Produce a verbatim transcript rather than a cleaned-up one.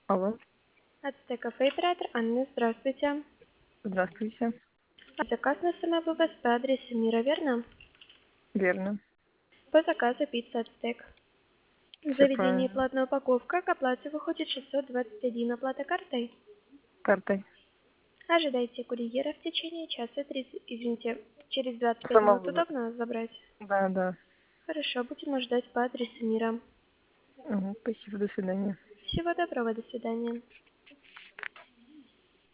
Алло, Ацтек кафе, оператор Анна, здравствуйте. здравствуйте. Заказ на СМ ВВС по адресу Мира, верно? Верно, По заказу пицца Ацтек. В все заведении правильно. платная упаковка, к оплате выходит шестьсот двадцать один, оплата картой. Картой. Ожидайте курьера в течение часа тридцать, извините, через двадцать пять Сама минут вызов. удобно забрать? Да, да. Хорошо, будем ждать по адресу Мира. Угу, спасибо, до свидания. Всего доброго, до свидания.